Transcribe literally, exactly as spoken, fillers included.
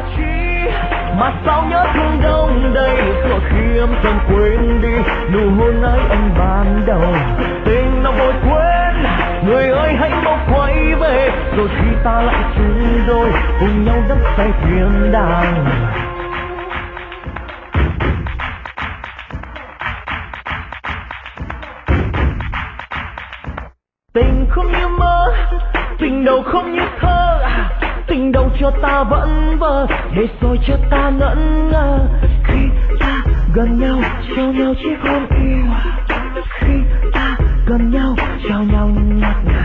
chi mà sao nhớ thương đông đầy, rồi khi em dần quên đi nụ hôn ấy anh ban đầu. Tình nào vội quên, người ơi hãy mau quay về, rồi khi ta lại chung đôi cùng nhau đắm say thiên đàng. Tình không như mơ, tình đầu không như thơ, tình đầu cho ta vẫn vờ, để rồi cho ta ngẩn ngơ. Khi ta gần nhau, trao nhau chiếc hôn yêu, khi ta gần nhau, trao nhau ngọt ngào.